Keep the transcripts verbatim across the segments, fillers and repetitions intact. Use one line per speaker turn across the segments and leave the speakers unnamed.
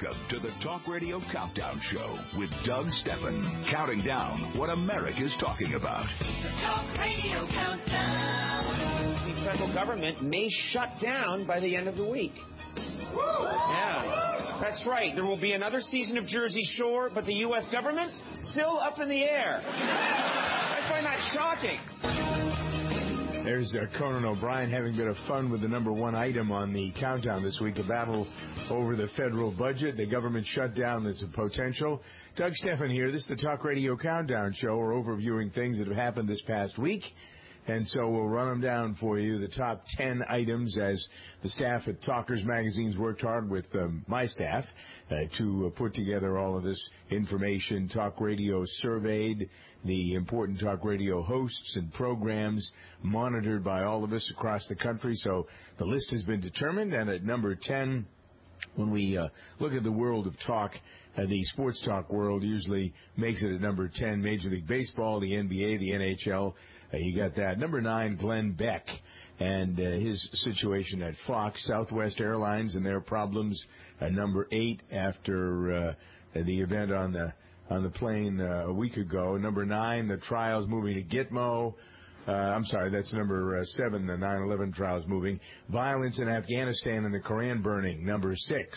Welcome to the Talk Radio Countdown Show with Doug Stephan, counting down what America's talking about.
The Talk Radio Countdown.
The federal government may shut down by the end of the week. Yeah, that's right. There will be another season of Jersey Shore, but the U S government still up in the air. I find that shocking.
There's uh, Conan O'Brien having a bit of fun with the number one item on the countdown this week, the battle over the federal budget, the government shutdown that's a potential. Doug Stephan here. This is the Talk Radio Countdown Show. We're overviewing things that have happened this past week, and so we'll run them down for you, the top ten items, as the staff at Talkers Magazine's worked hard with um, my staff uh, to uh, put together all of this information. Talk Radio surveyed the important talk radio hosts and programs monitored by all of us across the country. So the list has been determined, and at number ten, when we uh, look at the world of talk, uh, the sports talk world usually makes it at number ten. Major League Baseball, the N B A, the N H L, uh, you got that. Number nine, Glenn Beck and uh, his situation at Fox. Southwest Airlines and their problems. Uh, number eight, after uh, the event on the on the plane uh, a week ago. Number nine, the trials moving to Gitmo. Uh, I'm sorry, that's number uh, seven, the nine eleven trials moving. Violence in Afghanistan and the Koran burning, number six.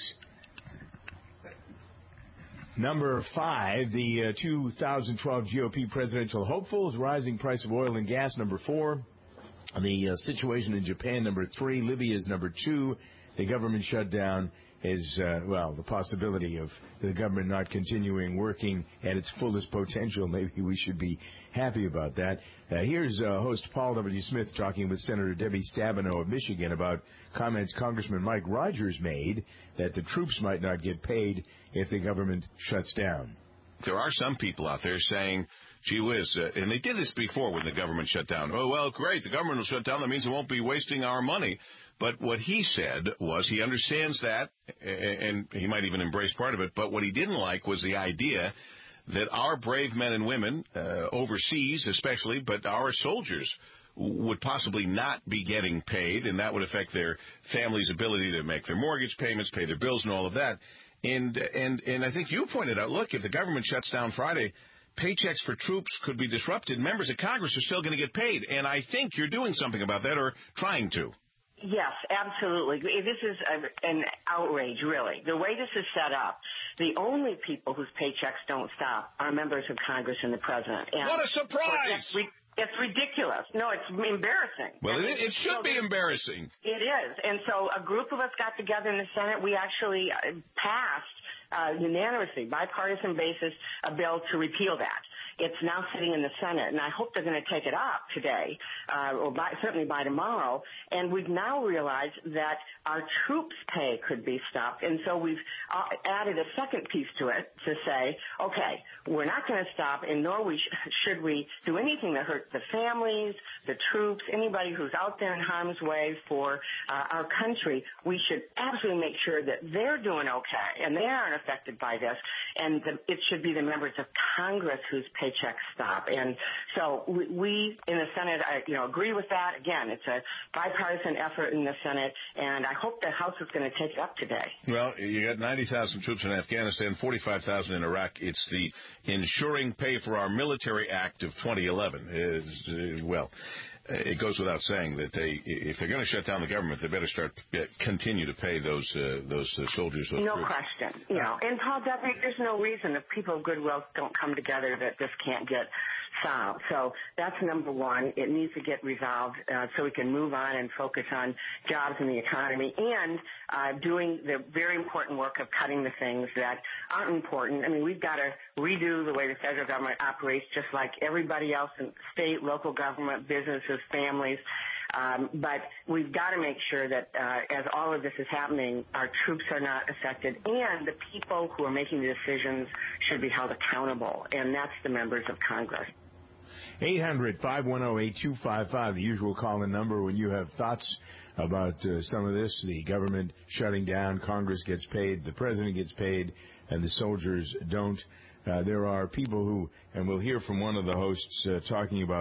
Number five, the uh, two thousand twelve G O P presidential hopefuls, rising price of oil and gas, number four. The uh, situation in Japan, number three. Libya is number two. The government shutdown is, uh, well, the possibility of the government not continuing working at its fullest potential. Maybe we should be happy about that. Uh, here's uh, host Paul W. Smith talking with Senator Debbie Stabenow of Michigan about comments Congressman Mike Rogers made that the troops might not get paid if the government shuts down.
There are some people out there saying, gee whiz, uh, and they did this before when the government shut down. Oh, well, great, the government will shut down. That means it won't be wasting our money. But what he said was he understands that, and he might even embrace part of it, but what he didn't like was the idea that our brave men and women, uh, overseas especially, but our soldiers would possibly not be getting paid, and that would affect their families' ability to make their mortgage payments, pay their bills, and all of that. And and and I think you pointed out, look, if the government shuts down Friday, paychecks for troops could be disrupted. Members of Congress are still going to get paid, and I think you're doing something about that or trying to.
Yes, absolutely. This is a, an outrage, really. The way this is set up, the only people whose paychecks don't stop are members of Congress and the president. And
what a surprise!
It's, it's ridiculous. No, it's embarrassing.
Well, it, it should be embarrassing.
It is. And so a group of us got together in the Senate. We actually passed uh, unanimously, bipartisan basis, a bill to repeal that. It's now sitting in the Senate, and I hope they're going to take it up today, uh, or by, certainly by tomorrow. And we've now realized that our troops' pay could be stopped, and so we've uh, added a second piece to it to say, okay, we're not going to stop, and nor we sh- should we do anything that hurts the families, the troops, anybody who's out there in harm's way for uh, our country. We should absolutely make sure that they're doing okay, and they aren't affected by this, and the, it should be the members of Congress whose pay paychecks stop. And so we, we in the Senate, I, you know, agree with that. Again, it's a bipartisan effort in the Senate, and I hope the House is going to take it up today.
Well, you got ninety thousand troops in Afghanistan, forty-five thousand in Iraq. It's the Ensuring Pay for Our Military Act of twenty eleven. Is, uh, well, it goes without saying that they, if they're going to shut down the government, they better start uh, continue to pay those uh, those uh, soldiers. Those
no
troops.
question. You know, and Paul, there's no reason if people of goodwill don't come together that this can't get solved. So that's number one. It needs to get resolved uh, so we can move on and focus on jobs and the economy and uh, doing the very important work of cutting the things that aren't important. I mean, we've got to redo the way the federal government operates, just like everybody else in state, local government, businesses, families. Um, but we've got to make sure that uh, as all of this is happening, our troops are not affected, and the people who are making the decisions should be held accountable, and that's the members of Congress.
eight hundred, five one zero, eight two five five, the usual call-in number when you have thoughts about uh, some of this. The government shutting down, Congress gets paid, the president gets paid, and the soldiers don't. Uh, there are people who, and we'll hear from one of the hosts uh, talking about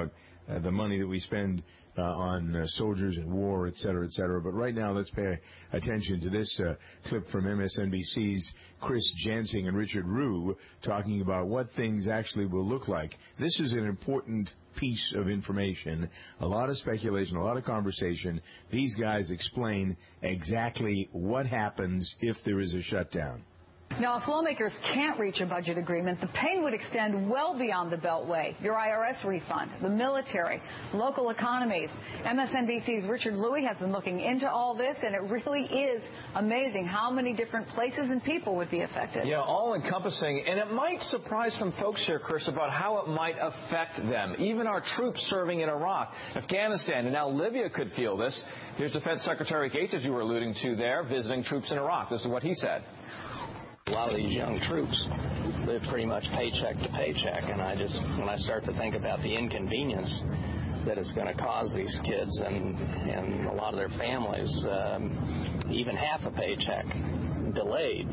uh, the money that we spend uh, on uh, soldiers and war, et cetera, et cetera. But right now, let's pay attention to this uh, clip from M S N B C's Chris Jansing and Richard Rue talking about what things actually will look like. This is an important piece of information, a lot of speculation, a lot of conversation. These guys explain exactly what happens if there is a shutdown.
Now, if lawmakers can't reach a budget agreement, the pain would extend well beyond the Beltway, your I R S refund, the military, local economies. M S N B C's Richard Louie has been looking into all this, and it really is amazing how many different places and people would be affected.
Yeah, all-encompassing, and it might surprise some folks here, Chris, about how it might affect them. Even our troops serving in Iraq, Afghanistan, and now Libya could feel this. Here's Defense Secretary Gates, as you were alluding to there, visiting troops in Iraq. This is what he said.
A lot of these young troops live pretty much paycheck to paycheck, and I just, when I start to think about the inconvenience that it's going to cause these kids and, and a lot of their families, um, even half a paycheck delayed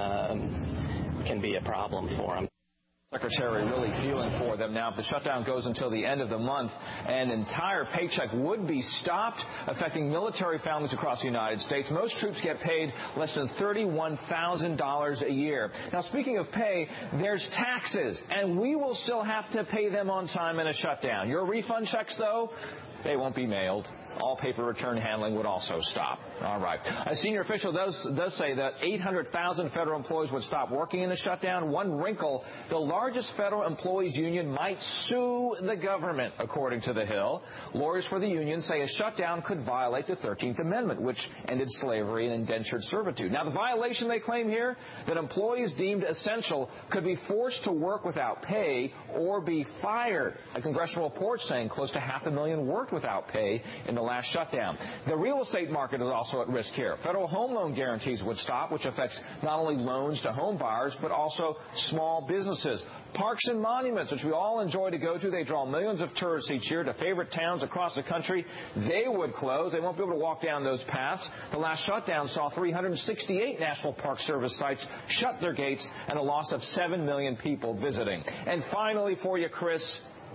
um, can be a problem for them.
Secretary really feeling for them. Now, if the shutdown goes until the end of the month, an entire paycheck would be stopped, affecting military families across the United States. Most troops get paid less than thirty-one thousand dollars a year. Now, speaking of pay, there's taxes, and we will still have to pay them on time in a shutdown. Your refund checks, though, they won't be mailed. All paper return handling would also stop. All right. A senior official does does say that eight hundred thousand federal employees would stop working in the shutdown. One wrinkle, the largest federal employees union might sue the government, according to The Hill. Lawyers for the union say a shutdown could violate the thirteenth Amendment, which ended slavery and indentured servitude. Now, the violation they claim here, that employees deemed essential could be forced to work without pay or be fired. A congressional report saying close to half a million worked without pay in the last shutdown. The real estate market is also at risk here. Federal home loan guarantees would stop, which affects not only loans to home buyers, but also small businesses. Parks and monuments, which we all enjoy to go to, they draw millions of tourists each year to favorite towns across the country. They would close. They won't be able to walk down those paths. The last shutdown saw three hundred sixty-eight National Park Service sites shut their gates and a loss of seven million people visiting. And finally for you, Chris,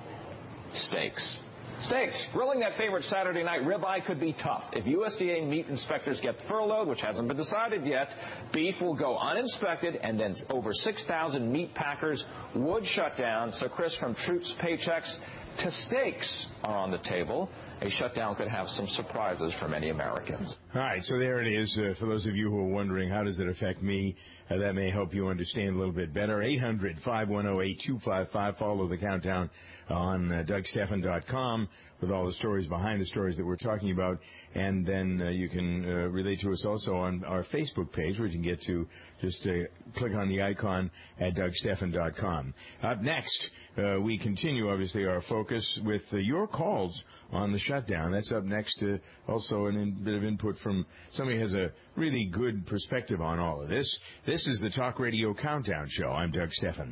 steaks. Steaks. Grilling that favorite Saturday night ribeye could be tough. If U S D A meat inspectors get furloughed, which hasn't been decided yet, beef will go uninspected, and then over six thousand meat packers would shut down. So, Chris, from troops' paychecks to steaks are on the table. A shutdown could have some surprises for many Americans.
All right, so there it is. Uh, for those of you who are wondering, how does it affect me? Uh, that may help you understand a little bit better. eight hundred, five one zero, eight two five five. Follow the countdown on uh, Doug Stephan dot com with all the stories behind the stories that we're talking about. And then uh, you can uh, relate to us also on our Facebook page, where you can get to. Just uh, click on the icon at Doug Stephan dot com. Up next, uh, we continue, obviously, our focus with uh, your calls on the shutdown. That's up next. Uh, also, a in, bit of input from somebody who has a really good perspective on all of this. This is the Talk Radio Countdown Show. I'm Doug Stephan.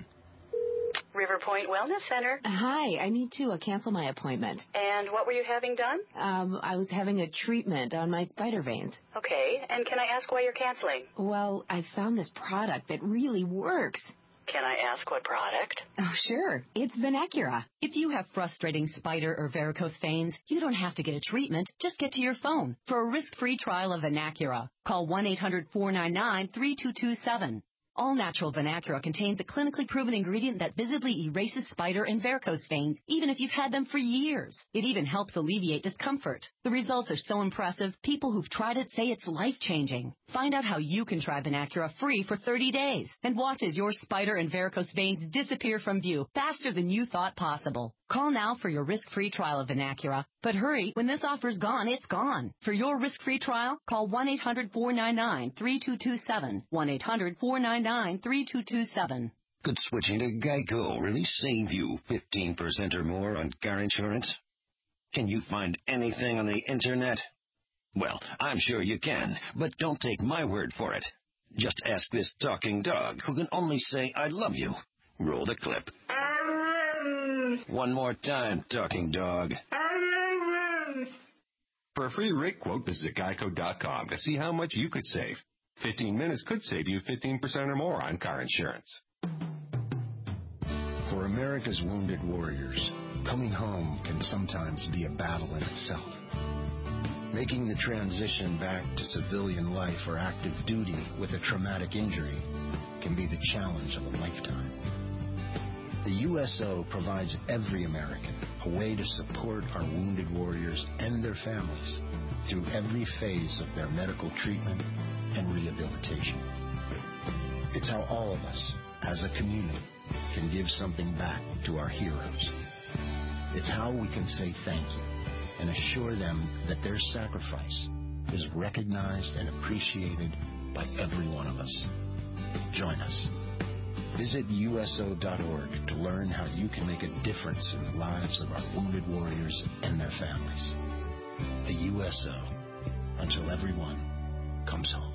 River Point Wellness Center.
Hi, I need to uh, cancel my appointment.
And what were you having done?
Um, I was having a treatment on my spider veins.
Okay, and can I ask why you're canceling?
Well, I found this product that really works.
Can I ask what product?
Oh, sure. It's Venacura.
If you have frustrating spider or varicose veins, you don't have to get a treatment. Just get to your phone. For a risk-free trial of Venacura, call one eight hundred, four nine nine, three two two seven. All-natural Venacura contains a clinically proven ingredient that visibly erases spider and varicose veins, even if you've had them for years. It even helps alleviate discomfort. The results are so impressive, people who've tried it say it's life-changing. Find out how you can try Venacura free for thirty days and watch as your spider and varicose veins disappear from view faster than you thought possible. Call now for your risk-free trial of Venacura. But hurry, when this offer's gone, it's gone. For your risk-free trial, call one eight hundred, four nine nine, three two two seven. one eight hundred, four nine nine, three two two seven.
Could switching to Geico really save you fifteen percent or more on car insurance? Can you find anything on the internet? Well, I'm sure you can, but don't take my word for it. Just ask this talking dog who can only say, I love you. Roll the clip. One more time, talking dog.
For a free rate quote, visit geico dot com to see how much you could save. fifteen minutes could save you fifteen percent or more on car insurance.
For America's wounded warriors,
Coming home can sometimes be a battle in itself. Making the transition back to civilian life or active duty with a traumatic injury can be the challenge of a lifetime. The U S O provides every American a way to support our wounded warriors and their families through every phase of their medical treatment and rehabilitation. It's how all of us, as a community, can give something back to our heroes. It's how we can say thank you and assure them that their sacrifice is recognized and appreciated by every one of us. Join us. Visit U S O dot org to learn how you can make a difference in the lives of our wounded warriors and their families. The U S O, until everyone comes home.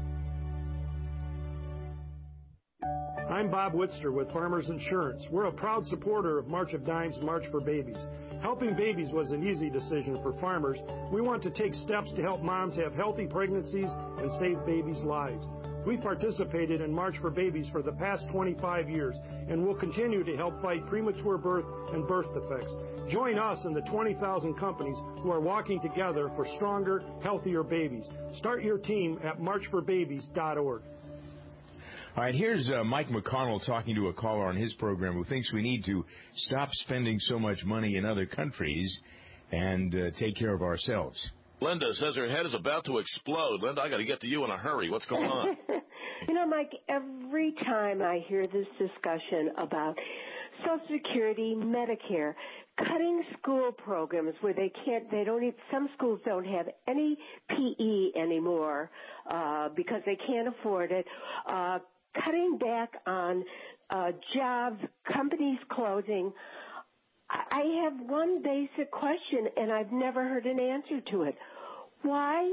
I'm Bob Whitster with Farmers Insurance. We're a proud supporter of March of Dimes, March for Babies. Helping babies was an easy decision for farmers. We want to take steps to help moms have healthy pregnancies and save babies' lives. We've participated in March for Babies for the past twenty-five years and will continue to help fight premature birth and birth defects. Join us and the twenty thousand companies who are walking together for stronger, healthier babies. Start your team at march for babies dot org.
All right, here's uh, Mike McConnell talking to a caller on his program who thinks we need to stop spending so much money in other countries and uh, take care of ourselves.
Linda says her head is about to explode. Linda, I got to get to you in a hurry. What's going on?
You know, Mike, every time I hear this discussion about Social Security, Medicare, cutting school programs where they can't, they don't, even, some schools don't have any P E anymore uh, because they can't afford it, uh, cutting back on uh, jobs, companies closing. I have one basic question, and I've never heard an answer to it. Why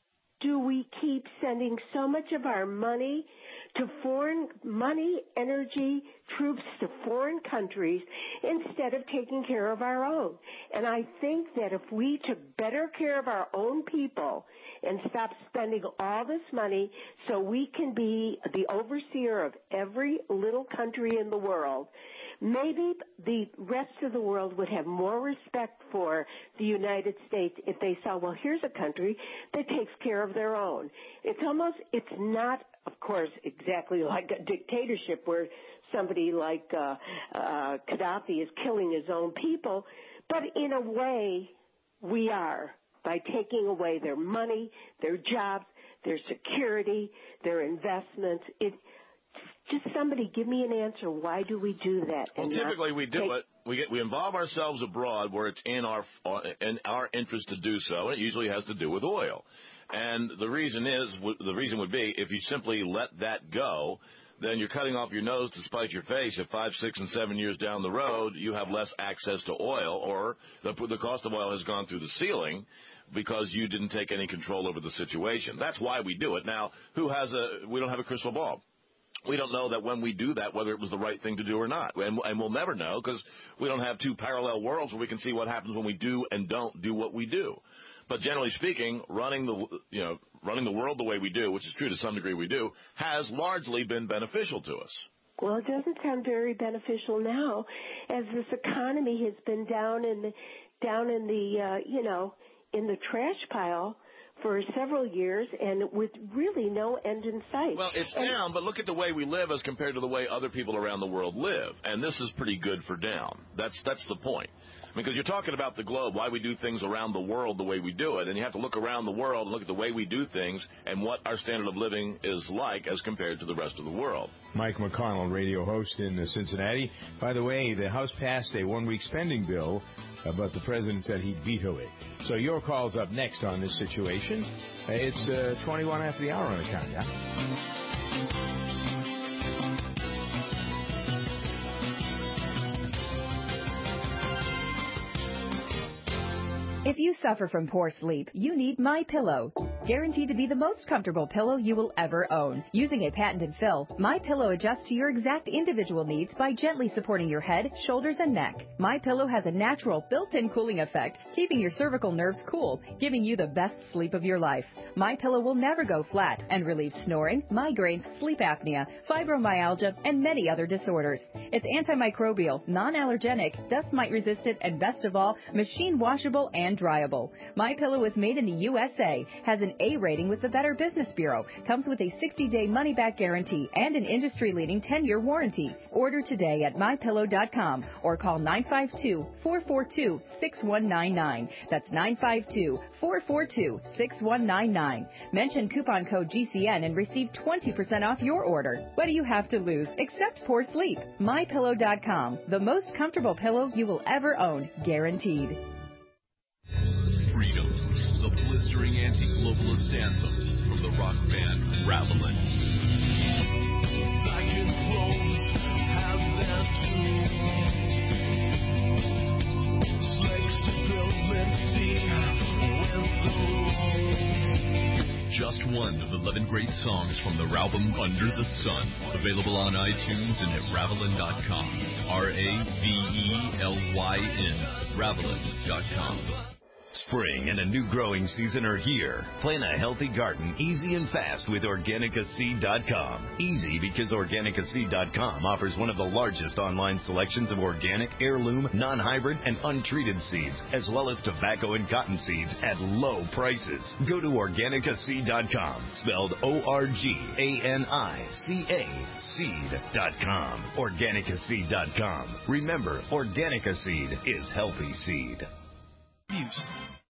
do we keep sending so much of our money to foreign money, energy, troops to foreign countries instead of taking care of our own? And I think that if we took better care of our own people and stop spending all this money so we can be the overseer of every little country in the world, maybe the rest of the world would have more respect for the United States if they saw, well, here's a country that takes care of their own. It's almost, it's not, of course, exactly like a dictatorship where somebody like uh, uh, Gaddafi is killing his own people, but in a way, we are, by taking away their money, their jobs, their security, their investments. It, Just somebody give me an answer. Why do we do that?
Well, typically we do it. We get we involve ourselves abroad where it's in our in our interest to do so. And it usually has to do with oil. And the reason is the reason would be if you simply let that go, then you're cutting off your nose to spite your face. If five, six, and seven years down the road you have less access to oil, or the, the cost of oil has gone through the ceiling because you didn't take any control over the situation. That's why we do it. Now, who has a? We don't have a crystal ball. We don't know that when we do that, whether it was the right thing to do or not. And, and we'll never know because we don't have two parallel worlds where we can see what happens when we do and don't do what we do. But generally speaking, running the, you know, running the world the way we do, which is true to some degree we do, has largely been beneficial to us.
Well, it doesn't sound very beneficial now, as this economy has been down in the, down in the, uh, you know, in the trash pile for several years and with really no end in sight.
Well, it's
and,
down, but look at the way we live as compared to the way other people around the world live. And this is pretty good for down. That's that's the point. Because you're talking about the globe, why we do things around the world the way we do it. And you have to look around the world and look at the way we do things and what our standard of living is like as compared to the rest of the world.
Mike McConnell, radio host in Cincinnati. By the way, the House passed a one-week spending bill, uh, but the president said he'd veto it. So your call's up next on this situation. Uh, it's uh, twenty-one after the hour on the countdown.
If you suffer from poor sleep, you need MyPillow. guaranteed to be the most comfortable pillow you will ever own. Using a patented fill, MyPillow adjusts to your exact individual needs by gently supporting your head, shoulders, and neck. MyPillow has a natural built-in cooling effect, keeping your cervical nerves cool, giving you the best sleep of your life. MyPillow will never go flat and relieves snoring, migraines, sleep apnea, fibromyalgia, and many other disorders. It's antimicrobial, non-allergenic, dust mite resistant, and best of all, machine washable and dryable. MyPillow is made in the U S A, has an A rating with the Better Business Bureau, comes with a sixty-day money-back guarantee and an industry-leading ten-year warranty. Order today at my pillow dot com or call nine five two, four four two, six one nine nine. That's nine five two, four four two, six one nine nine. Mention coupon code G C N and receive twenty percent off your order. What do you have to lose except poor sleep? my pillow dot com, the most comfortable pillow you will ever own, guaranteed.
Freedom, the blistering anti-globalist anthem from the rock band Ravelin.
Back in thrones have their doom. Flexibility with the
Just one of eleven great songs from the album Under the Sun. Available on iTunes and at Ravelin dot com. R A V E L Y N. Ravelin dot com.
Spring and a new growing season are here. Plan a healthy garden easy and fast with Organica Seed dot com. Easy because Organica Seed dot com offers one of the largest online selections of organic, heirloom, non-hybrid, and untreated seeds, as well as tobacco and cotton seeds at low prices. Go to Organica Seed dot com, spelled O R G A N I C A, seed dot com. Organica Seed dot com. Remember, Organica Seed is healthy seed.
Use.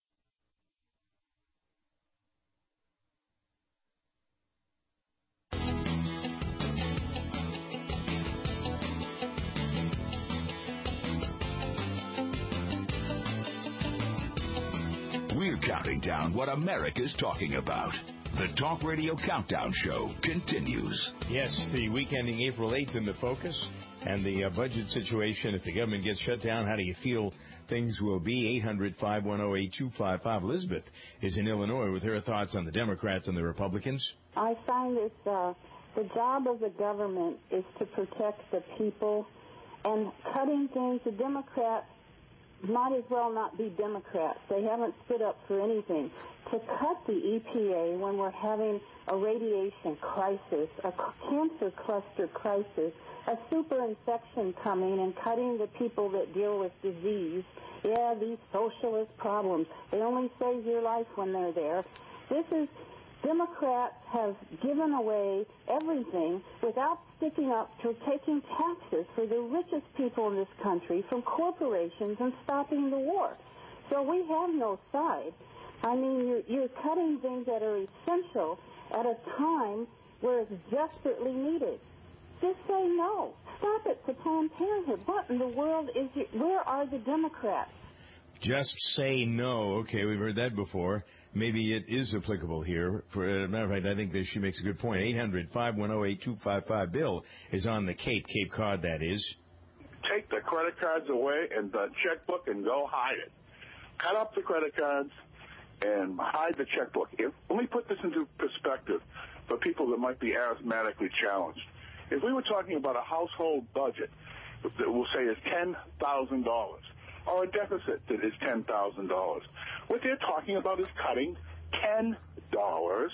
We're counting down what America's talking about. The Talk Radio Countdown Show continues.
Yes, the week ending April eighth in the focus, and the uh, budget situation. If the government gets shut down, how do you feel things will be? eight hundred, five one zero, eight two five five. Elizabeth is in Illinois with her thoughts on the Democrats and the Republicans.
I find this, uh, the job of the government is to protect the people, and cutting things, the Democrats might as well not be Democrats. They haven't stood up for anything. To cut the E P A when we're having a radiation crisis, a cancer cluster crisis, a super infection coming, and cutting the people that deal with disease. Yeah, these socialist problems. They only save your life when they're there. This is, Democrats have given away everything without sticking up to taking taxes for the richest people in this country from corporations and stopping the war. So we have no side. I mean, you're, you're cutting things that are essential at a time where it's desperately needed. Just say no. Stop it to Planned Parenthood. What in the world is it? Where are the Democrats?
Just say no. Okay, we've heard that before. Maybe it is applicable here. For a matter of fact, I think that she makes a good point. eight hundred, five one zero, eight two five five. Bill is on the Cape, Cape Cod, that is.
Take the credit cards away and the checkbook and go hide it. Cut up the credit cards and hide the checkbook. If, let me put this into perspective for people that might be arithmetically challenged. If we were talking about a household budget that we'll say is ten thousand dollars, or a deficit that is ten thousand dollars, what they're talking about is cutting ten dollars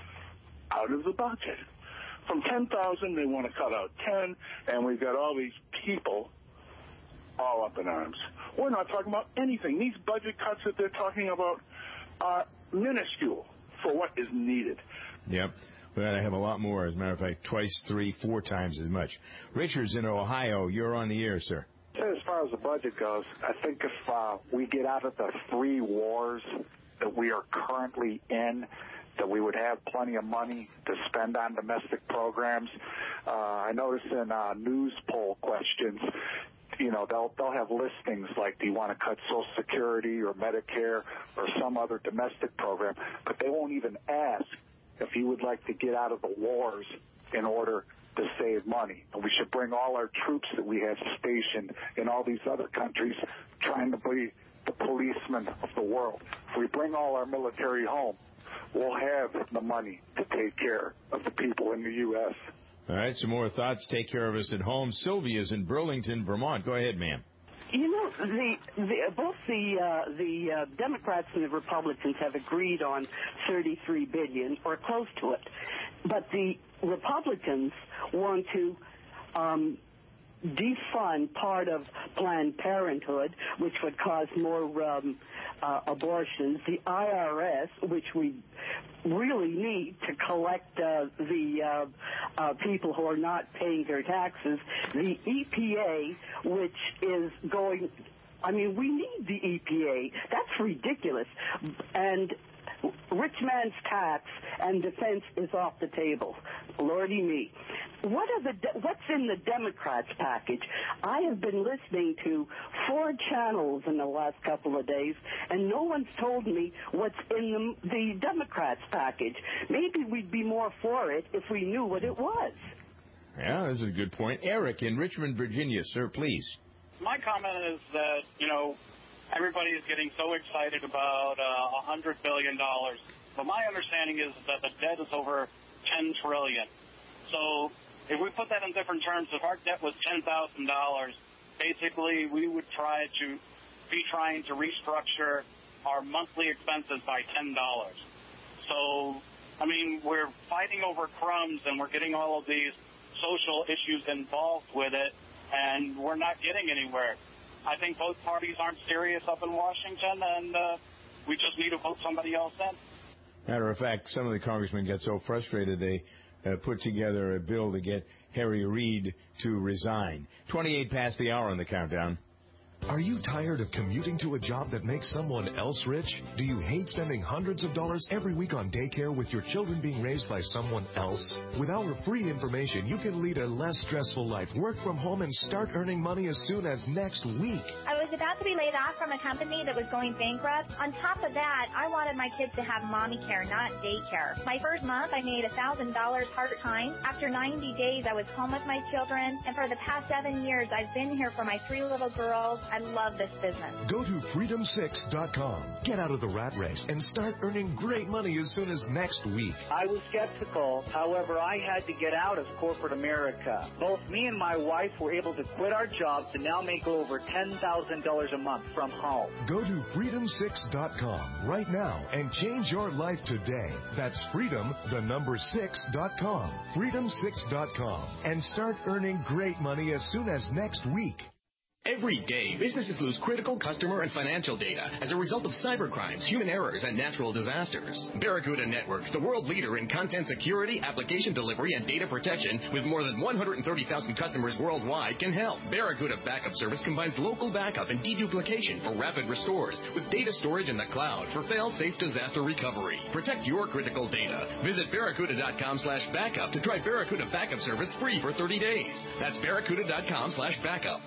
out of the budget. From ten thousand dollars, they want to cut out ten, and we've got all these people all up in arms. We're not talking about anything. These budget cuts that they're talking about are minuscule for what is needed.
Yep. But I have a lot more. As a matter of fact, twice, three, four times as much. Richard's in Ohio. You're on the air, sir.
As far as the budget goes, I think if uh, we get out of the three wars that we are currently in, that we would have plenty of money to spend on domestic programs. Uh, I notice in uh, news poll questions, you know, they'll they'll have listings like, do you want to cut Social Security or Medicare or some other domestic program, but they won't even ask if you would like to get out of the wars in order to save money. And we should bring all our troops that we have stationed in all these other countries trying to be the policemen of the world. If we bring all our military home, we'll have the money to take care of the people in the U S
All right, some more thoughts. Take care of us at home. Sylvia's in Burlington, Vermont. Go ahead, ma'am.
You know, the, the both the uh, the uh, Democrats and the Republicans have agreed on thirty-three billion dollars or close to it, but the Republicans want to um, defund part of Planned Parenthood, which would cause more um, uh, abortions. The I R S, which we really need to collect uh, the uh, uh, people who are not paying their taxes. The E P A, which is going, I mean, we need the E P A. That's ridiculous. And rich man's tax and defense is off the table. Lordy me. What are the de- what's in the Democrats' package? I have been listening to four channels in the last couple of days, and no one's told me what's in the, the Democrats' package. Maybe we'd be more for it if we knew what it was.
Yeah, that's a good point. Eric in Richmond, Virginia, sir, please.
My comment is that, you know, everybody is getting so excited about uh, one hundred billion dollars. But my understanding is that the debt is over ten trillion dollars. So if we put that in different terms, if our debt was ten thousand dollars, basically we would try to be trying to restructure our monthly expenses by ten dollars. So, I mean, we're fighting over crumbs and we're getting all of these social issues involved with it, and we're not getting anywhere. I think both parties aren't serious up in Washington, and uh, we just need to vote somebody else in.
Matter of fact, some of the congressmen get so frustrated they uh, put together a bill to get Harry Reid to resign. twenty-eight past the hour on the countdown.
Are you tired of commuting to a job that makes someone else rich? Do you hate spending hundreds of dollars every week on daycare with your children being raised by someone else? With our free information, you can lead a less stressful life, work from home, and start earning money as soon as next week.
I was about to be laid off from a company that was going bankrupt. On top of that, I wanted my kids to have mommy care, not daycare. My first month, I made one thousand dollars part-time. After ninety days, I was home with my children. And for the past seven years, I've been here for my three little girls. I love this business.
Go to freedom six dot com. Get out of the rat race and start earning great money as soon as next week.
I was skeptical. However, I had to get out of corporate America. Both me and my wife were able to quit our jobs and now make over ten thousand dollars a month from home.
Go to freedom six dot com right now and change your life today. That's freedom, the number six dot com. freedom six dot com. And start earning great money as soon as next week.
Every day, businesses lose critical customer and financial data as a result of cybercrimes, human errors, and natural disasters. Barracuda Networks, the world leader in content security, application delivery, and data protection, with more than one hundred thirty thousand customers worldwide, can help. Barracuda Backup Service combines local backup and deduplication for rapid restores with data storage in the cloud for fail-safe disaster recovery. Protect your critical data. Visit barracuda.com slash backup to try Barracuda Backup Service free for thirty days. That's barracuda.com slash backup.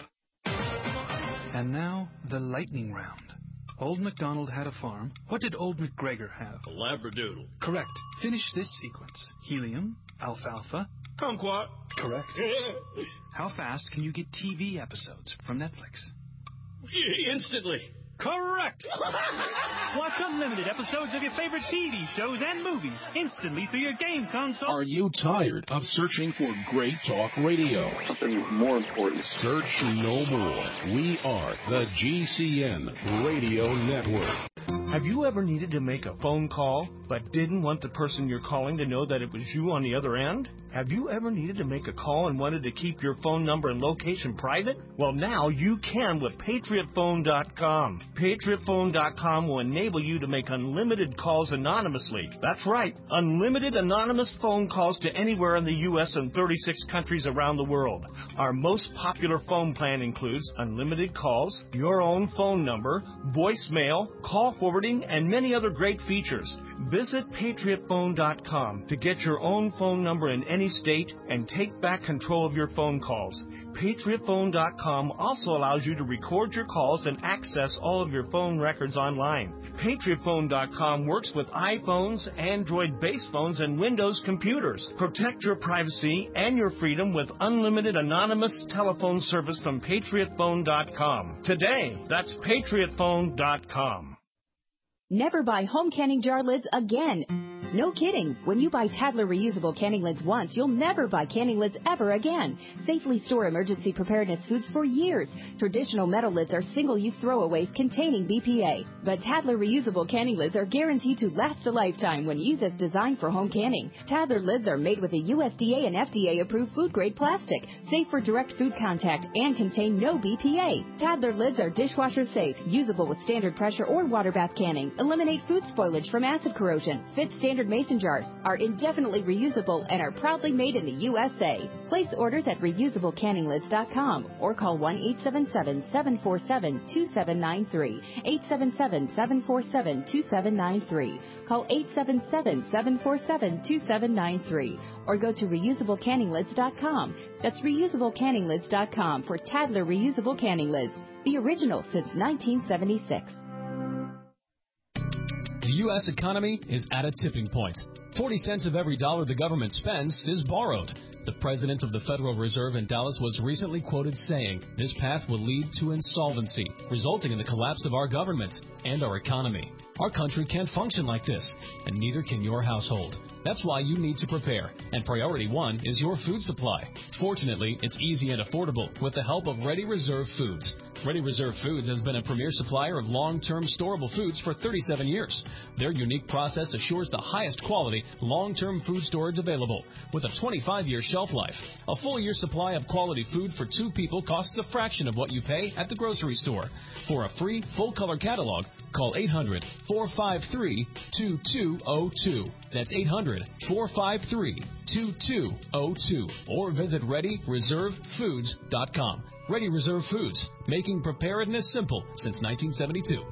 And now, the lightning round. Old MacDonald had a farm. What did Old MacGregor have?
A Labradoodle.
Correct. Finish this sequence. Helium, alfalfa.
Kumquat.
Correct. How fast can you get T V episodes from Netflix?
Instantly.
Correct! Watch unlimited episodes of your favorite T V shows and movies instantly through your game console.
Are you tired of searching for great talk radio?
Something more important.
Search no more. We are the G C N Radio Network.
Have you ever needed to make a phone call but didn't want the person you're calling to know that it was you on the other end? Have you ever needed to make a call and wanted to keep your phone number and location private? Well, now you can with Patriot Phone dot com. Patriot Phone dot com will enable you to make unlimited calls anonymously. That's right, unlimited anonymous phone calls to anywhere in the U S and thirty-six countries around the world. Our most popular phone plan includes unlimited calls, your own phone number, voicemail, call forwarding, and many other great features. Visit Patriot Phone dot com to get your own phone number in any state and take back control of your phone calls. Patriot Phone dot com also allows you to record your calls and access all of your phone records online. Patriot Phone dot com works with iPhones, Android base phones, and Windows computers. Protect your privacy and your freedom with unlimited anonymous telephone service from Patriot Phone dot com. Today, that's Patriot Phone dot com.
Never buy home canning jar lids again.
No kidding. When you buy Tadler reusable canning lids once, you'll never buy canning lids ever again. Safely store emergency preparedness foods for years. Traditional metal lids are single-use throwaways containing B P A. But Tadler reusable canning lids are guaranteed to last a lifetime when used as designed for home canning. Tadler lids are made with a U S D A and F D A-approved food-grade plastic, safe for direct food contact, and contain no B P A. Tadler lids are dishwasher safe, usable with standard pressure or water bath canning, eliminate food spoilage from acid corrosion, fit standard mason jars, are indefinitely reusable, and are proudly made in the U S A. Place orders at reusable canning lids dot com or call one eight seven seven, seven four seven, two seven nine three, eight seven seven, seven four seven, two seven nine three. Call eight seven seven, seven four seven, two seven nine three or go to reusable canning lids dot com. That's reusable canning lids dot com for Tadler reusable canning lids, the original since nineteen seventy-six.
The U S economy is at a tipping point. forty cents of every dollar the government spends is borrowed. The president of the Federal Reserve in Dallas was recently quoted saying this path will lead to insolvency, resulting in the collapse of our government and our economy. Our country can't function like this, and neither can your household. That's why you need to prepare, and priority one is your food supply. Fortunately, it's easy and affordable with the help of Ready Reserve Foods. Ready Reserve Foods has been a premier supplier of long-term storable foods for thirty-seven years. Their unique process assures the highest quality, long-term food storage available with a twenty-five year shelf life. A full year supply of quality food for two people costs a fraction of what you pay at the grocery store. For a free, full-color catalog, call eight hundred, four five three, two two zero two. That's eight hundred, four five three, two two zero two. Or visit ready reserve foods dot com. Ready Reserve Foods, making preparedness simple since nineteen seventy-two.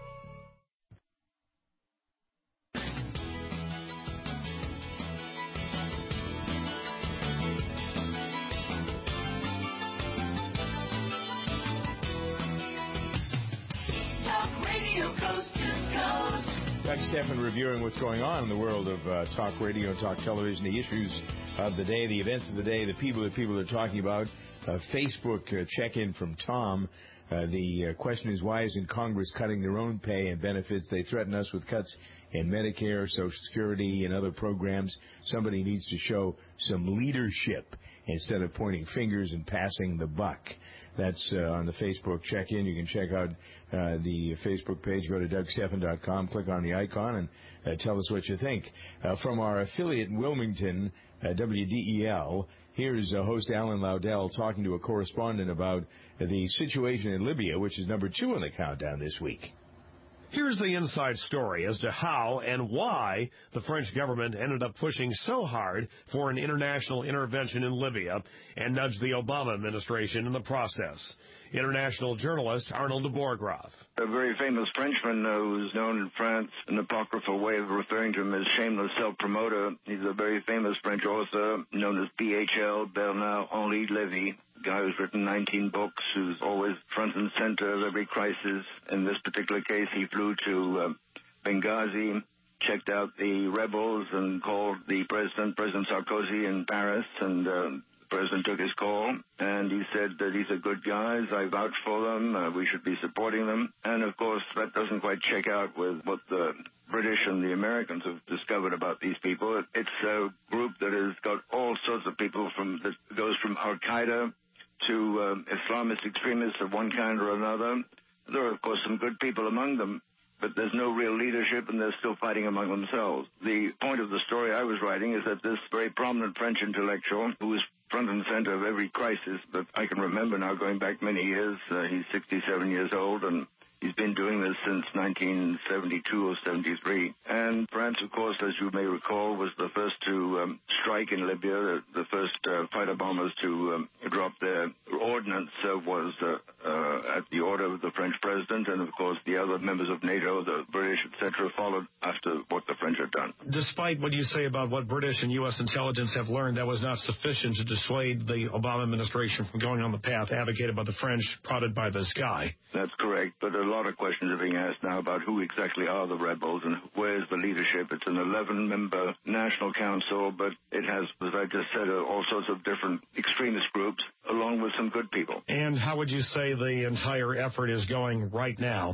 Talk Radio Coast to Coast.
Doug Stephan reviewing what's going on in the world of uh, talk radio, talk television, the issues of the day, the events of the day, the people that people are talking about. Uh, Facebook uh, check-in from Tom. Uh, the uh, question is, why isn't Congress cutting their own pay and benefits? They threaten us with cuts in Medicare, Social Security, and other programs. Somebody needs to show some leadership instead of pointing fingers and passing the buck. That's uh, on the Facebook check-in. You can check out uh, the Facebook page. Go to Doug Stephan dot com, click on the icon, and uh, tell us what you think. Uh, from our affiliate in Wilmington, uh, W D E L, here's uh, host Alan Laudel talking to a correspondent about uh, the situation in Libya, which is number two on the countdown this week.
Here's the inside story as to how and why the French government ended up pushing so hard for an international intervention in Libya and nudged the Obama administration in the process. International journalist Arnold de Borgraaf.
A very famous Frenchman uh, who's known in France, an apocryphal way of referring to him as shameless self-promoter. He's a very famous French author known as B H L, Bernard-Henri Lévy. Guy who's written nineteen books, who's always front and center of every crisis. In this particular case, he flew to uh, Benghazi, checked out the rebels, and called the president, President Sarkozy, in Paris, and uh, the president took his call, and he said that these are good guys, I vouch for them, uh, we should be supporting them. And, of course, that doesn't quite check out with what the British and the Americans have discovered about these people. It's a group that has got all sorts of people from that goes from Al-Qaeda to um, Islamist extremists of one kind or another. There are, of course, some good people among them, but there's no real leadership, and they're still fighting among themselves. The point of the story I was writing is that this very prominent French intellectual, who was front and center of every crisis that I can remember now, going back many years, uh, he's sixty-seven years old, and he's been doing this since nineteen seventy-two or seventy-three. And France, of course, as you may recall, was the first to um, strike in Libya. The, the first uh, fighter bombers to um, drop their ordnance uh, was uh, uh, at the order of the French president. And, of course, the other members of NATO, the British, et cetera, followed after what the French had done.
Despite what you say about what British and U S intelligence have learned, that was not sufficient to dissuade the Obama administration from going on the path advocated by the French, prodded by this guy.
That's correct, but a lot of questions are being asked now about who exactly are the rebels and where's the leadership. It's an eleven-member national council, but it has, as I just said, all sorts of different extremist groups, along with some good people.
And how would you say the entire effort is going right now?
It's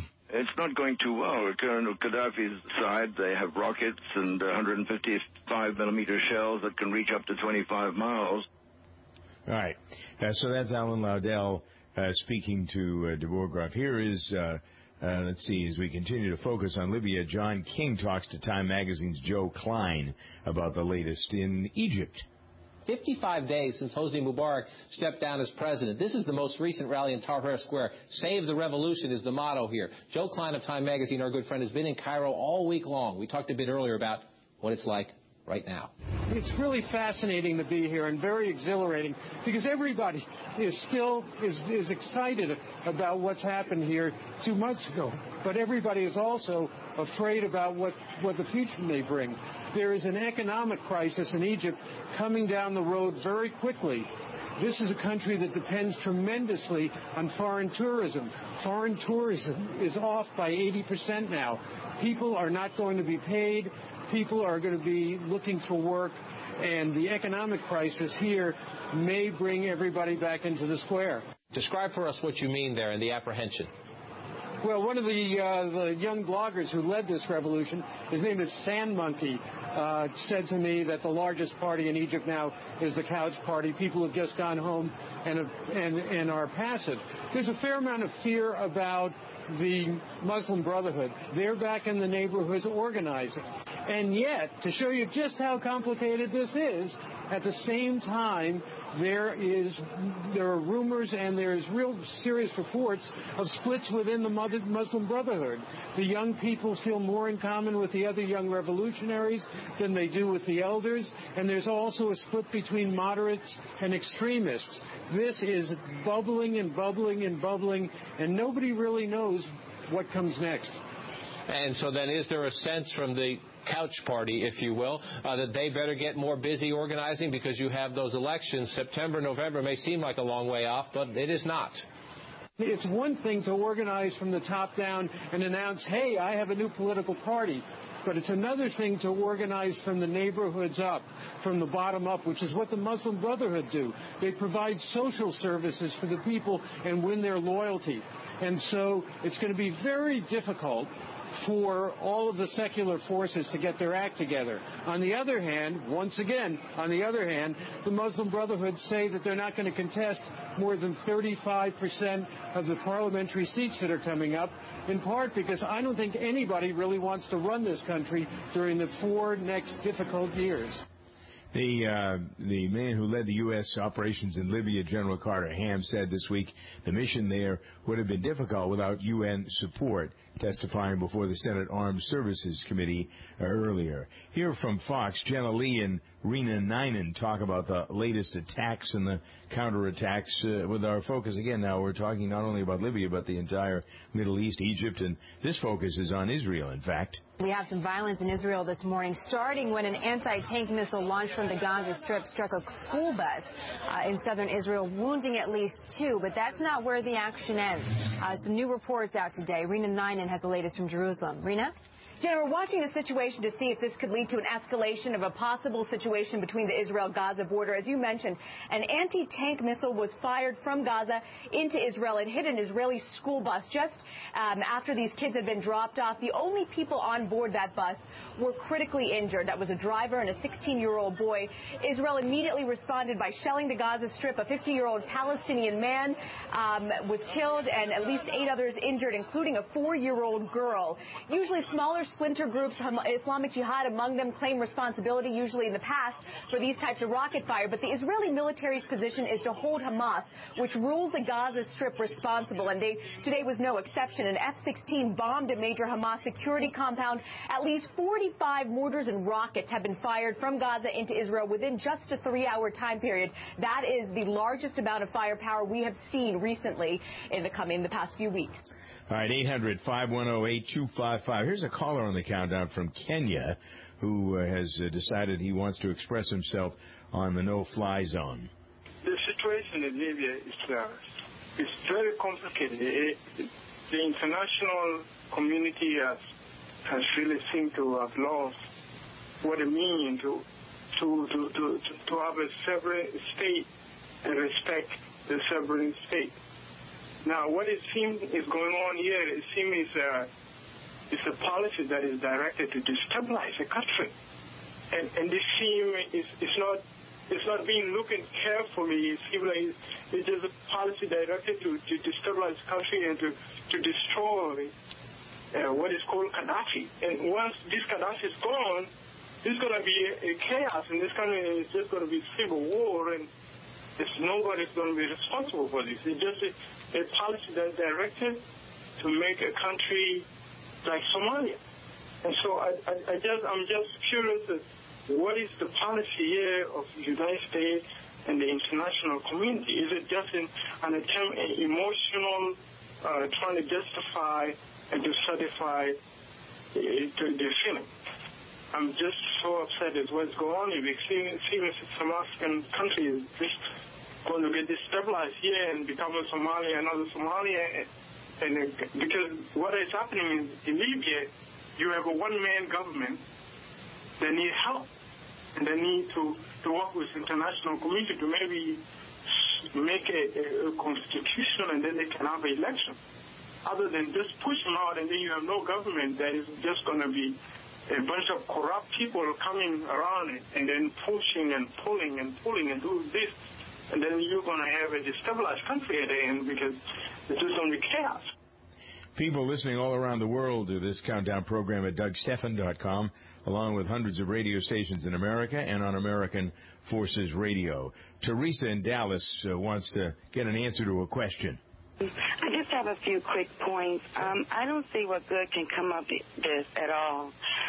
it's not going too well. Colonel Gaddafi's side, they have rockets and one hundred fifty-five millimeter shells that can reach up to twenty-five miles.
All right. Uh, so that's Alan Laudel uh, speaking to uh, de Bourggraf. Here is, uh, uh, let's see, as we continue to focus on Libya, John King talks to Time Magazine's Joe Klein about the latest in Egypt.
fifty-five days since Hosni Mubarak stepped down as president. This is the most recent rally in Tahrir Square. Save the revolution is the motto here. Joe Klein of Time Magazine, our good friend, has been in Cairo all week long. We talked a bit earlier about what it's like right now.
It's really fascinating to be here and very exhilarating because everybody is still is, is excited about what's happened here two months ago. But everybody is also afraid about what, what the future may bring. There is an economic crisis in Egypt coming down the road very quickly. This is a country that depends tremendously on foreign tourism. Foreign tourism is off by eighty percent now. People are not going to be paid. People are going to be looking for work. And the economic crisis here may bring everybody back into the square.
Describe for us what you mean there in the apprehension.
Well, one of the uh, the young bloggers who led this revolution, his name is Sand Monkey, uh, said to me that the largest party in Egypt now is the Couch Party. People have just gone home and have, and and are passive. There's a fair amount of fear about the Muslim Brotherhood. They're back in the neighborhoods organizing. And yet, to show you just how complicated this is, at the same time, there is there are rumors and there's real serious reports of splits within the Muslim Brotherhood. The young people feel more in common with the other young revolutionaries than they do with the elders, and there's also a split between moderates and extremists. This is bubbling and bubbling and bubbling, and nobody really knows what comes next.
And so then is there a sense from the Couch Party, if you will, uh, that they better get more busy organizing because you have those elections? September, November may seem like a long way off, but it is not.
It's one thing to organize from the top down and announce, hey, I have a new political party. But it's another thing to organize from the neighborhoods up, from the bottom up, which is what the Muslim Brotherhood do. They provide social services for the people and win their loyalty. And so it's going to be very difficult for all of the secular forces to get their act together. On the other hand, once again, on the other hand, the Muslim Brotherhood say that they're not going to contest more than thirty-five percent of the parliamentary seats that are coming up, in part because I don't think anybody really wants to run this country during the four next difficult years.
The uh, the man who led the U S operations in Libya, General Carter Ham, said this week the mission there would have been difficult without U N support, testifying before the Senate Armed Services Committee earlier. Here from Fox, Jenna Lee and Rena Ninen talk about the latest attacks and the counterattacks uh, with our focus. Again, now we're talking not only about Libya, but the entire Middle East, Egypt, and this focus is on Israel, in fact.
We have some violence in Israel this morning, starting when an anti-tank missile launched from the Gaza Strip struck a school bus uh, in southern Israel, wounding at least two. But that's not where the action ends. Uh, some new reports out today. Rena Ninen has the latest from Jerusalem. Rena?
Jenna, we're watching the situation to see if this could lead to an escalation of a possible situation between the Israel-Gaza border. As you mentioned, an anti-tank missile was fired from Gaza into Israel and hit an Israeli school bus just um, after these kids had been dropped off. The only people on board that bus were critically injured. That was a driver and a sixteen-year-old boy. Israel immediately responded by shelling the Gaza Strip. A fifty-year-old Palestinian man um, was killed and at least eight others injured, including a four-year-old girl. Usually smaller splinter groups, Islamic Jihad among them, claim responsibility, usually in the past, for these types of rocket fire. But the Israeli military's position is to hold Hamas, which rules the Gaza Strip, responsible. And they, today was no exception. An F sixteen bombed a major Hamas security compound. At least forty-five mortars and rockets have been fired from Gaza into Israel within just a three-hour time period. That is the largest amount of firepower we have seen recently in the coming the past few weeks.
All right, eight hundred, five one zero, eight two five five. Here's a caller on the countdown from Kenya who uh, has uh, decided he wants to express himself on the no-fly zone.
The situation in Libya is uh, is very complicated. It, it, the international community has has really seemed to have lost what it means to to to to, to have a sovereign state and respect the sovereign state. Now, what it seems is going on here, it seems is uh, it's a policy that is directed to destabilize the country. And, and this seems is it's not it's not being looked at carefully. It seems like it's, it's just a policy directed to, to destabilize the country and to, to destroy uh, what is called Gaddafi. And once this Gaddafi is gone, there's going to be a, a chaos, and this country is just going to be civil war, and it's, nobody's going to be responsible for this. It's just a, a policy that's directed to make a country like Somalia. And so I, I, I just, I'm just curious as what is the policy here of the United States and the international community? Is it just an, an attempt, an emotional, uh, trying to justify and to satisfy uh, their feeling? I'm just so upset at what's going on. It seems some African country is just going to get destabilized here and become a Somalia, another Somalia. And, and uh, because what is happening in, in Libya, you have a one-man government that need help, and they need to, to work with international community to maybe make a, a, a constitution, and then they can have an election. Other than just push them out, and then you have no government that is just going to be a bunch of corrupt people coming around it, and then pushing and pulling and pulling and doing this, and then you're going to have a destabilized country at the end because it's just going to be chaos.
People listening all around the world to this countdown program at Doug Stephan dot com, along with hundreds of radio stations in America and on American Forces Radio. Teresa in Dallas uh, wants to get an answer to a question.
I just have a few quick points. Um, I don't see what good can come of this at all.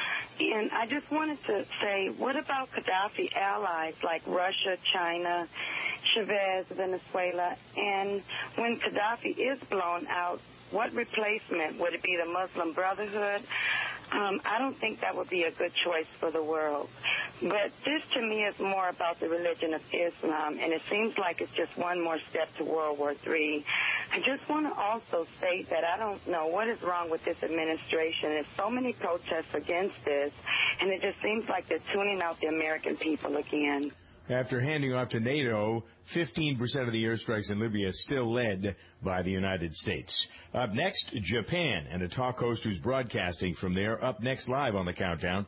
And I just wanted to say, what about Gaddafi allies like Russia, China, Chavez, Venezuela? And when Gaddafi is blown out, what replacement? Would it be the Muslim Brotherhood? Um, I don't think that would be a good choice for the world. But this, to me, is more about the religion of Islam, and it seems like it's just one more step to World War Three. I just want to also state that I don't know what is wrong with this administration. There's so many protests against this, and it just seems like they're tuning out the American people again.
After handing off to NATO, fifteen percent of the airstrikes in Libya is still led by the United States. Up next, Japan, and a talk host who's broadcasting from there. Up next live on the countdown.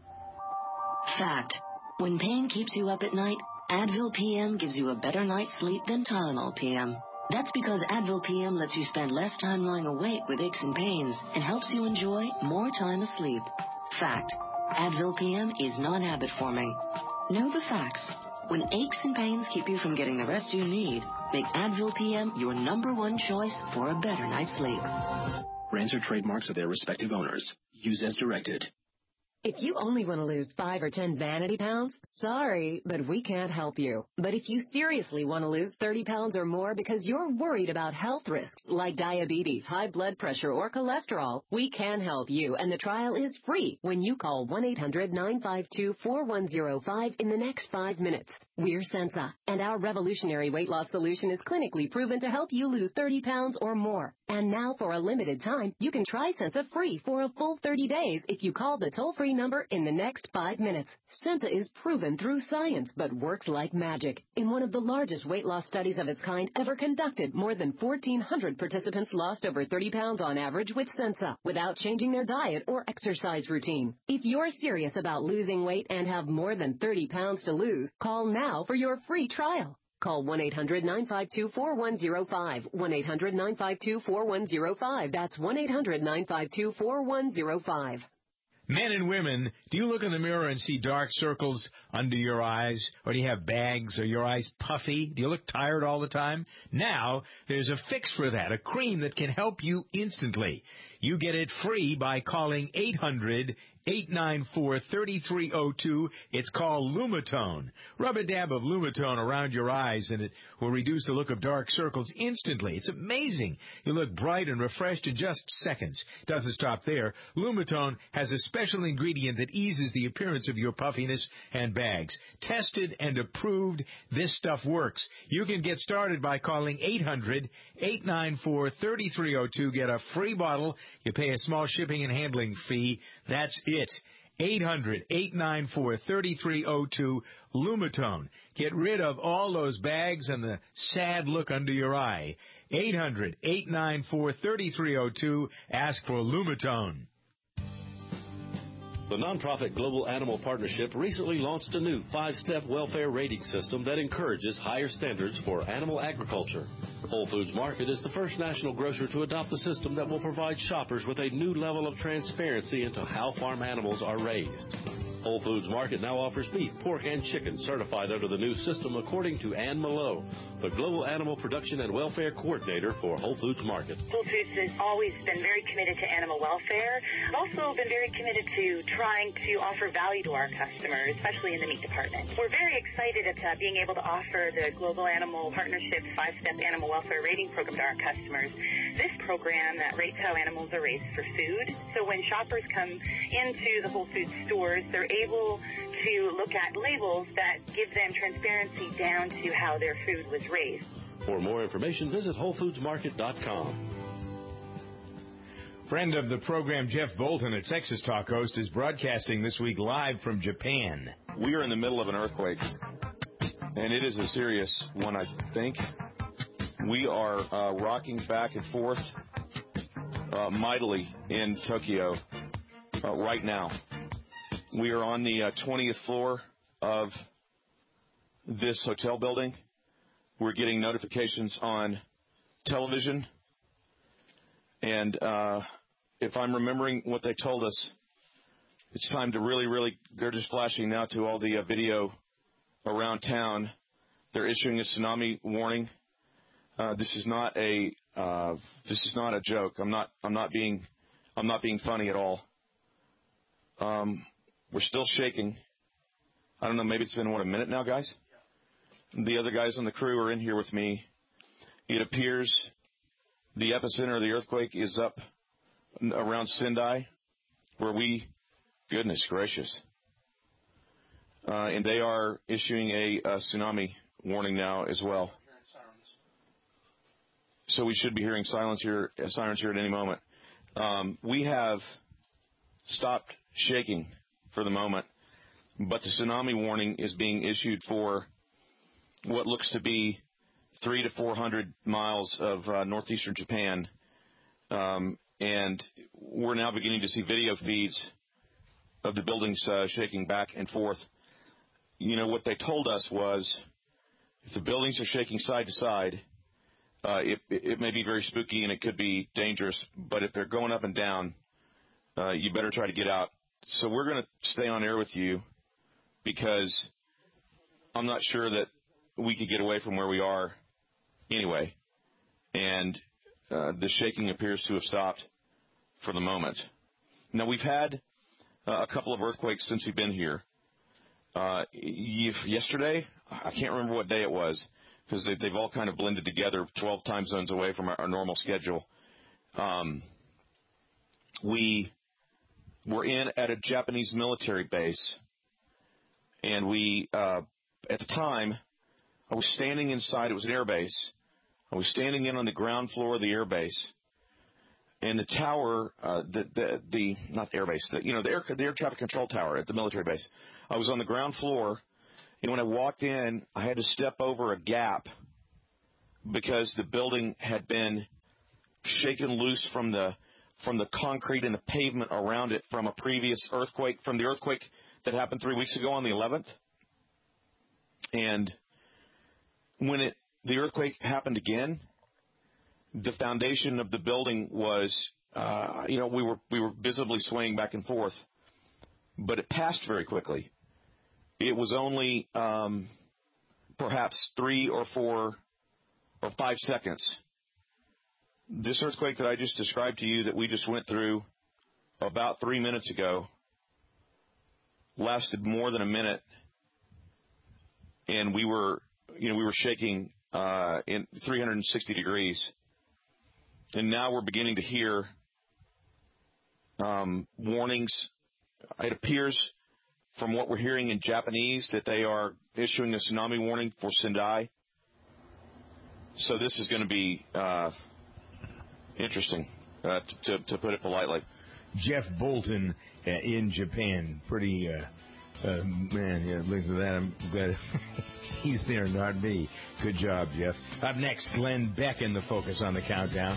Fact. When pain keeps you up at night, Advil P M gives you a better night's sleep than Tylenol P M. That's because Advil P M lets you spend less time lying awake with aches and pains and helps you enjoy more time asleep. Fact. Advil P M is non-habit forming. Know the facts. When aches and pains keep you from getting the rest you need, make Advil P M your number one choice for a better night's sleep.
Brands are trademarks of their respective owners. Use as directed.
If you only want to lose five or ten vanity pounds, sorry, but we can't help you. But if you seriously want to lose thirty pounds or more because you're worried about health risks like diabetes, high blood pressure, or cholesterol, we can help you, and the trial is free when you call one eight hundred nine five two four one zero five in the next five minutes. We're Sensa, and our revolutionary weight loss solution is clinically proven to help you lose thirty pounds or more. And now, for a limited time, you can try Sensa free for a full thirty days if you call the toll-free number in the next five minutes. Sensa is proven through science, but works like magic. In one of the largest weight loss studies of its kind ever conducted, more than fourteen hundred participants lost over thirty pounds on average with Sensa without changing their diet or exercise routine. If you're serious about losing weight and have more than thirty pounds to lose, call now for your free trial. Call one eight hundred nine five two four one zero five, one eight hundred nine five two four one zero five. That's one eight hundred nine five two four one zero five.
Men and women, do you look in the mirror and see dark circles under your eyes? Or do you have bags? Are your eyes puffy? Do you look tired all the time? Now, there's a fix for that, a cream that can help you instantly. You get it free by calling eight hundred eight nine four three three zero two. It's called Lumitone. Rub a dab of Lumitone around your eyes, and it will reduce the look of dark circles instantly. It's amazing. You look bright and refreshed in just seconds. Doesn't stop there. Lumitone has a special ingredient that eases the appearance of your puffiness and bags. Tested and approved, this stuff works. You can get started by calling eight hundred eight nine four three three zero two. Get a free bottle. You pay a small shipping and handling fee. That's it. eight hundred, eight nine four, three three zero two, Lumitone. Get rid of all those bags and the sad look under your eye. eight hundred, eight nine four, three three zero two. Ask for Lumitone.
The nonprofit Global Animal Partnership recently launched a new five-step welfare rating system that encourages higher standards for animal agriculture. Whole Foods Market is the first national grocer to adopt a system that will provide shoppers with a new level of transparency into how farm animals are raised. Whole Foods Market now offers beef, pork, and chicken certified under the new system, according to Ann Mallow, the Global Animal Production and Welfare Coordinator for Whole Foods Market.
Whole Foods has always been very committed to animal welfare. Also been very committed to trying to offer value to our customers, especially in the meat department. We're very excited at uh, being able to offer the Global Animal Partnership five-step animal welfare rating program to our customers. This program that rates how animals are raised for food. So when shoppers come into the Whole Foods stores, they're able to look at labels that give them transparency down to how their food was raised.
For more information, visit whole foods market dot com.
Friend of the program, Jeff Bolton, at Texas Talk host, is broadcasting this week live from Japan.
We are in the middle of an earthquake, and it is a serious one, I think. We are uh, rocking back and forth uh, mightily in Tokyo uh, right now. We are on the uh, twentieth floor of this hotel building. We're getting notifications on television. And uh, if I'm remembering what they told us, it's time to really, really, they're just flashing now to all the uh, video around town. They're issuing a tsunami warning. Uh, this is not a uh, this is not a joke. I'm not I'm not being I'm not being funny at all. Um, we're still shaking. I don't know. Maybe it's been what a minute now, guys. The other guys on the crew are in here with me. It appears the epicenter of the earthquake is up around Sendai, where we, goodness gracious, uh, and they are issuing a, a tsunami warning now as well. So we should be hearing silence here, uh, sirens here at any moment. Um, we have stopped shaking for the moment, but the tsunami warning is being issued for what looks to be three to four hundred miles of uh, northeastern Japan, um, and we're now beginning to see video feeds of the buildings uh, shaking back and forth. You know, what they told us was if the buildings are shaking side to side, uh, it, it may be very spooky and it could be dangerous, but if they're going up and down, uh, you better try to get out. So we're going to stay on air with you because I'm not sure that we could get away from where we are anyway, and uh, the shaking appears to have stopped for the moment. Now, we've had uh, a couple of earthquakes since we've been here. Uh, yesterday, I can't remember what day it was, because they, they've all kind of blended together twelve time zones away from our, our normal schedule. Um, we were in at a Japanese military base, and we, uh, at the time, I was standing inside. It was an air base. I was standing in on the ground floor of the air base, and the tower, uh, the, the the not the air base, the, you know, the air the air traffic control tower at the military base. I was on the ground floor, and when I walked in, I had to step over a gap because the building had been shaken loose from the from the concrete and the pavement around it from a previous earthquake, from the earthquake that happened three weeks ago on the eleventh, and when it, the earthquake happened again, the foundation of the building was, uh, you know, we were we were visibly swaying back and forth, but it passed very quickly. It was only um, perhaps three or four or five seconds. This earthquake that I just described to you that we just went through about three minutes ago lasted more than a minute, and we were You know, we were shaking uh, in three hundred sixty degrees, and now we're beginning to hear um, warnings. It appears from what we're hearing in Japanese that they are issuing a tsunami warning for Sendai. So this is going to be uh, interesting, uh, to, to put it politely.
Jeff Bolton uh, in Japan. Pretty, uh, uh, man, yeah, look at that. I'm glad he's there, not me. Good job, Jeff. Up next, Glenn Beck in the Focus on the Countdown.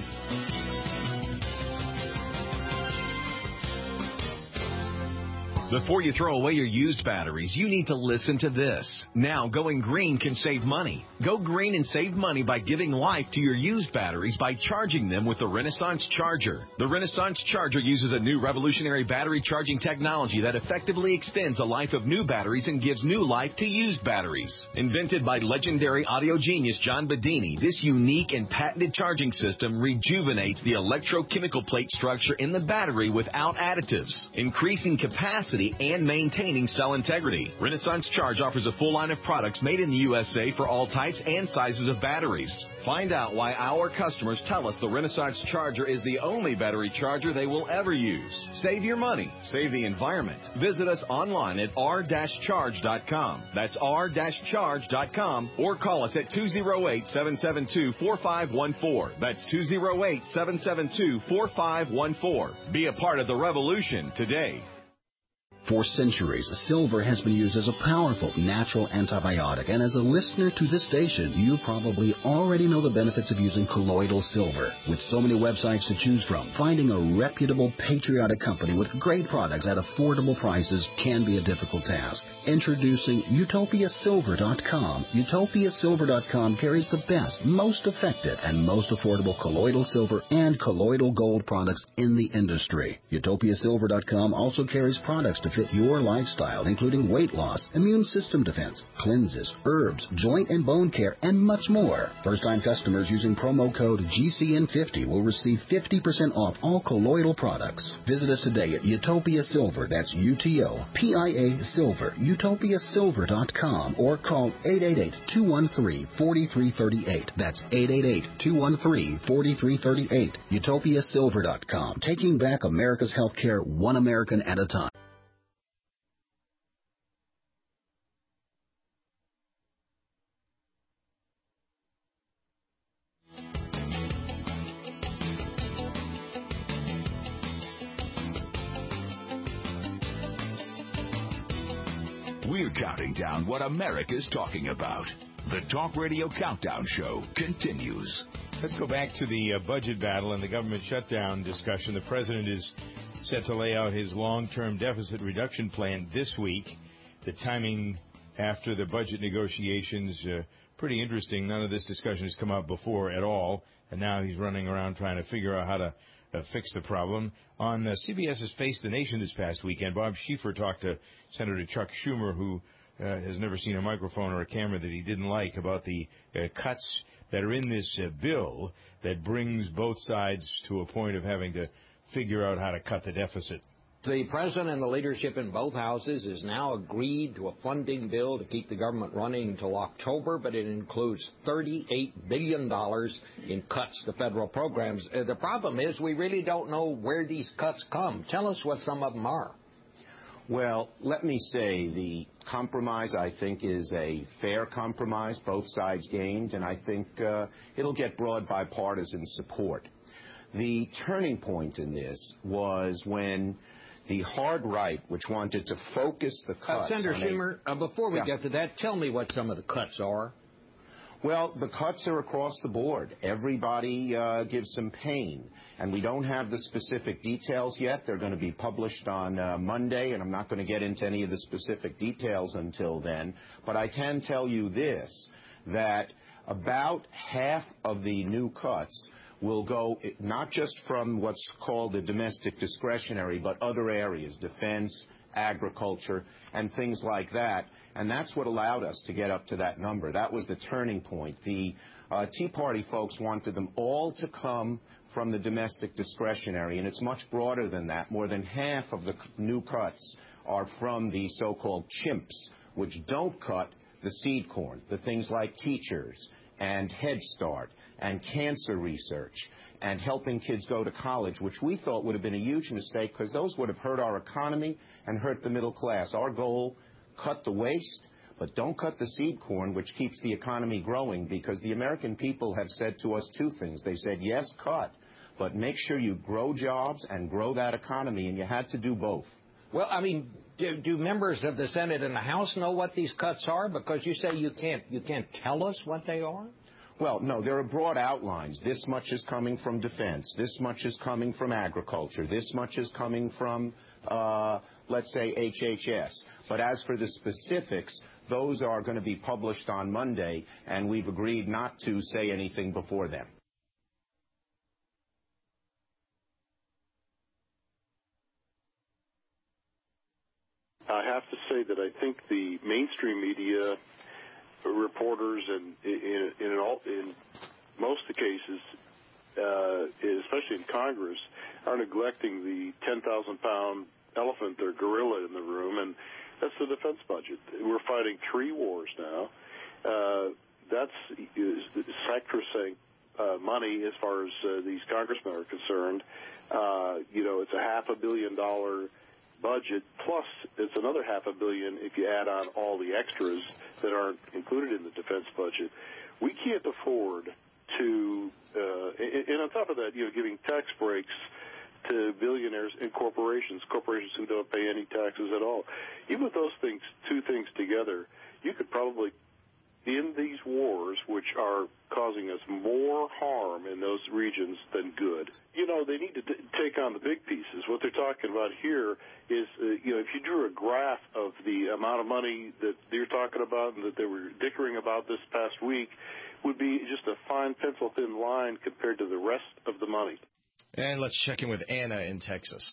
Before you throw away your used batteries, you need to listen to this. Now, going green can save money. Go green and save money by giving life to your used batteries by charging them with the Renaissance Charger. The Renaissance Charger uses a new revolutionary battery charging technology that effectively extends the life of new batteries and gives new life to used batteries. Invented by legendary audio genius John Bedini, this unique and patented charging system rejuvenates the electrochemical plate structure in the battery without additives, increasing capacity and maintaining cell integrity. Renaissance Charge offers a full line of products made in the U S A for all types and sizes of batteries. Find out why our customers tell us the Renaissance Charger is the only battery charger they will ever use. Save your money. Save the environment. Visit us online at r dash charge dot com. That's r dash charge dot com or call us at two oh eight, seven seven two, four five one four. That's two oh eight, seven seven two, four five one four. Be a part of the revolution today.
For centuries, silver has been used as a powerful natural antibiotic, and as a listener to this station, you probably already know the benefits of using colloidal silver. With so many websites to choose from, finding a reputable, patriotic company with great products at affordable prices can be a difficult task. Introducing Utopia Silver dot com. Utopia Silver dot com carries the best, most effective, and most affordable colloidal silver and colloidal gold products in the industry. Utopia Silver dot com also carries products to fit your lifestyle, including weight loss, immune system defense, cleanses, herbs, joint and bone care, and much more. First-time customers using promo code G C N fifty will receive fifty percent off all colloidal products. Visit us today at Utopia Silver, that's U T O P I A Silver, Utopia Silver dot com, or call eight eight eight, two one three, four three three eight. That's eight eight eight, two one three, four three three eight. Utopia Silver dot com, taking back America's healthcare one American at a time.
We're counting down what America's talking about. The Talk Radio Countdown Show continues.
Let's go back to the uh, budget battle and the government shutdown discussion. The president is set to lay out his long-term deficit reduction plan this week. The timing after the budget negotiations, uh, pretty interesting. None of this discussion has come up before at all, and now he's running around trying to figure out how to uh, fix the problem. On uh, CBS's Face the Nation this past weekend, Bob Schieffer talked to Senator Chuck Schumer, who uh, has never seen a microphone or a camera that he didn't like, about the uh, cuts that are in this uh, bill that brings both sides to a point of having to figure out how to cut the deficit.
The president and the leadership in both houses has now agreed to a funding bill to keep the government running until October, but it includes thirty-eight billion dollars in cuts to federal programs. Uh, the problem is we really don't know where these cuts come. Tell us what some of them are.
Well, let me say the compromise, I think, is a fair compromise. Both sides gained, and I think uh, it'll get broad bipartisan support. The turning point in this was when the hard right, which wanted to focus the cuts...
Uh, Senator Schumer, uh, before we
yeah.
get to that, tell me what some of the cuts are.
Well, the cuts are across the board. Everybody uh, gives some pain. And we don't have the specific details yet. They're going to be published on uh, Monday, and I'm not going to get into any of the specific details until then. But I can tell you this, that about half of the new cuts will go not just from what's called the domestic discretionary, but other areas, defense, agriculture, and things like that. And that's what allowed us to get up to that number. That was the turning point. The uh, Tea Party folks wanted them all to come from the domestic discretionary, and it's much broader than that. More than half of the new cuts are from the so-called chimps, which don't cut the seed corn, the things like teachers and Head Start and cancer research and helping kids go to college, which we thought would have been a huge mistake because those would have hurt our economy and hurt the middle class. Our goal, cut the waste, but don't cut the seed corn, which keeps the economy growing, because the American people have said to us two things. They said, yes, cut, but make sure you grow jobs and grow that economy, and you had to do both.
Well, I mean, do, do members of the Senate and the House know what these cuts are? Because you say you can't, you can't tell us what they are?
Well, no, there are broad outlines. This much is coming from defense. This much is coming from agriculture. This much is coming from, uh, let's say, H H S. But as for the specifics, those are going to be published on Monday, and we've agreed not to say anything before then.
I have to say that I think the mainstream media reporters and in, in, in, all, in most of the cases, uh, especially in Congress, are neglecting the ten thousand pound elephant or gorilla in the room, and that's the defense budget. We're fighting three wars now. Uh, that's is, sacrosanct uh, money as far as uh, these congressmen are concerned. Uh, you know, it's a half a billion dollar budget, plus it's another half a billion if you add on all the extras that aren't included in the defense budget. We can't afford to, uh, and, and on top of that, you know, giving tax breaks to billionaires and corporations, corporations who don't pay any taxes at all. Even with those things, two things together, you could probably, in these wars, which are causing us more harm in those regions than good, you know, they need to t- take on the big pieces. What they're talking about here is, uh, you know, if you drew a graph of the amount of money that you're talking about and that they were dickering about this past week, would be just a fine pencil-thin line compared to the rest of the money.
And let's check in with Anna in Texas.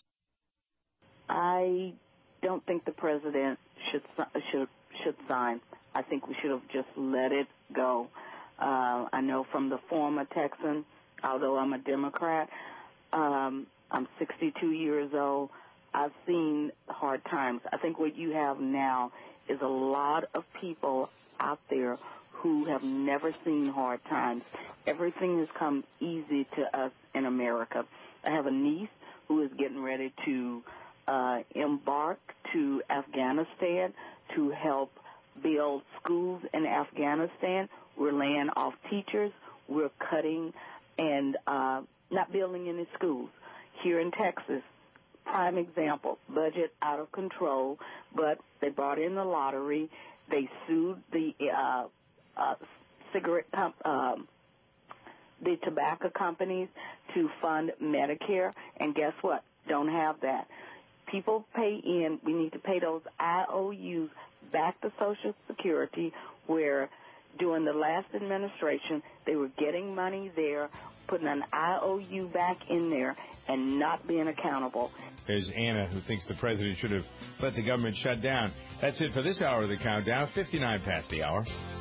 I don't think the president should should should sign. I think we should have just let it go. Uh, I know from the former Texan, although I'm a Democrat, um, I'm sixty-two years old. I've seen hard times. I think what you have now is a lot of people out there who have never seen hard times. Everything has come easy to us in America. I have a niece who is getting ready to uh, embark to Afghanistan to help build schools in Afghanistan. We're laying off teachers. We're cutting and uh, not building any schools. Here in Texas, prime example, budget out of control, but they brought in the lottery. They sued the uh, uh, cigarette comp- um, the tobacco companies to fund Medicare, and guess what? Don't have that. People pay in. We need to pay those I O Us back to Social Security, where during the last administration they were getting money there, putting an I O U back in there, and not being accountable.
There's Anna, who thinks the president should have let the government shut down. That's it for this hour of the Countdown, fifty-nine past the hour.